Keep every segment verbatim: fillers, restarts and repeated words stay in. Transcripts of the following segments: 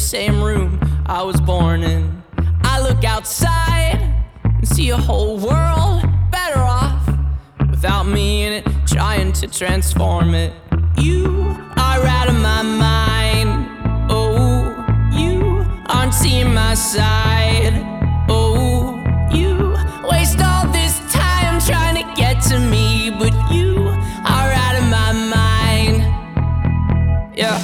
same room I was born in. I look outside and see a whole world better off without me in it, trying to transform it. You are out of my mind. Oh, you aren't seeing my side. Oh, you waste all this time trying to get to me, but you are out of my mind. Yeah.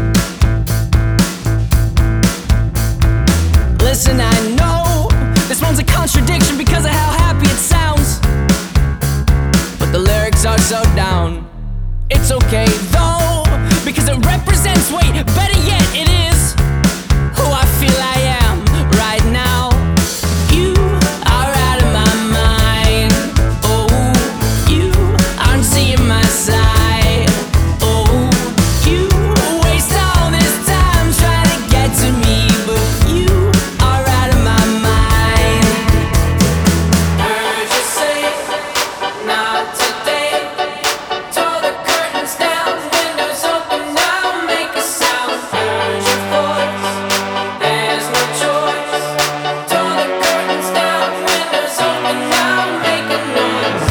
Listen, I know this one's a contradiction because of how happy it sounds, but the lyrics are so down. It's okay though, because it represents, wait, better yet, it is who I feel I am right now. You are out of my mind. Oh, you aren't seeing my side. Oh, you waste all this time trying to get to me, but you are out of my mind. Heard you say, not today. Tore the curtains down, windows open now, make a sound. Heard your voice, there's no choice. Tore the curtains down, windows open now, make a noise.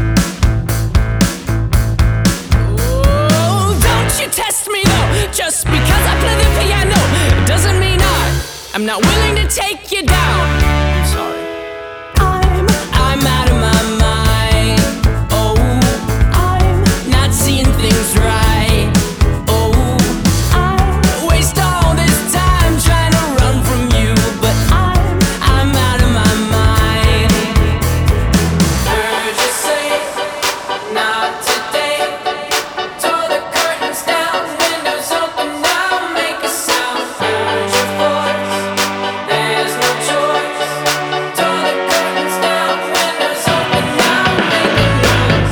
Oh, don't you test me though, just because I play the piano, it doesn't mean I, I'm not willing to take you down. I'm sorry. I'm, I'm out of my mind. Oh, I'm not seeing things right. Oh, I waste all this time trying to run from you, but I'm, I'm out of my mind. Heard you say, not today. Tore the curtains down, windows open now, make a sound. Heard your voice, there's no choice. Tore the curtains down, windows open now, make a noise.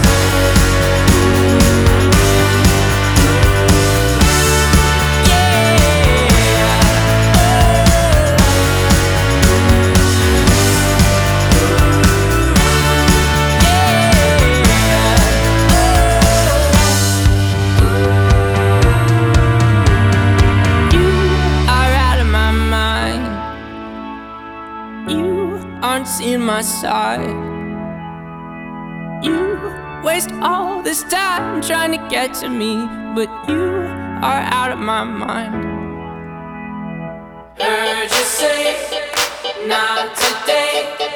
You are out of my mind. You aren't seeing my side. You waste all this time trying to get to me, but you are out of my mind. Heard you say, not today.